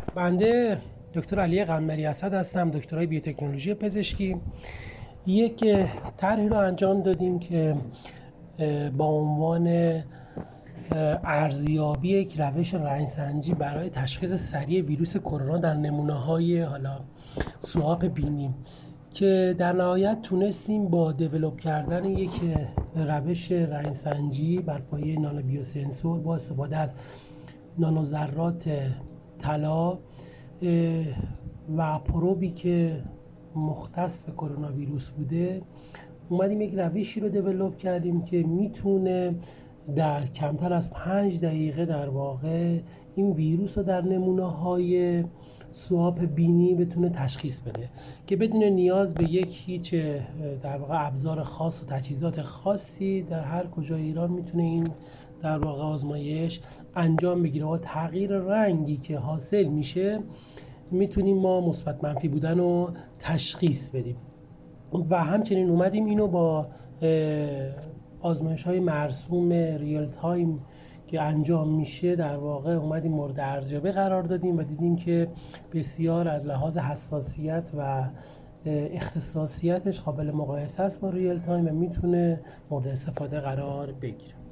بنده دکتر علی قنبری اسد هستم، دکترای بیوتکنولوژی پزشکی. یک طرحی رو انجام دادیم که با عنوان ارزیابی یک روش رنج‌سنجی برای تشخیص سریع ویروس کرونا در نمونه‌های سوآپ بینی، که در نهایت تونستیم با دیولوب کردن یک روش رنج‌سنجی بر پایه نانو بیوسنسور با استفاده از نانوذرات طلا و پروبی که مختص به کرونا ویروس بوده، اومدیم یک روشی رو دیولوب کردیم که میتونه در کمتر از 5 دقیقه در واقع این ویروس رو در نمونه‌های سوآپ بینی بتونه تشخیص بده، که بدون نیاز به هیچ در واقع ابزار خاص و تجهیزات خاصی در هر کجای ایران میتونه این در واقع آزمایش انجام بگیره. و تغییر رنگی که حاصل میشه میتونیم ما مثبت منفی بودن رو تشخیص بدیم. و همچنین اومدیم اینو با آزمایش‌های مرسوم ریل تایم که انجام میشه در واقع اومدیم مورد ارزیابی قرار دادیم و دیدیم که بسیار از لحاظ حساسیت و اختصاصیتش قابل مقایسه است با ریل تایم و میتونه مورد استفاده قرار بگیره.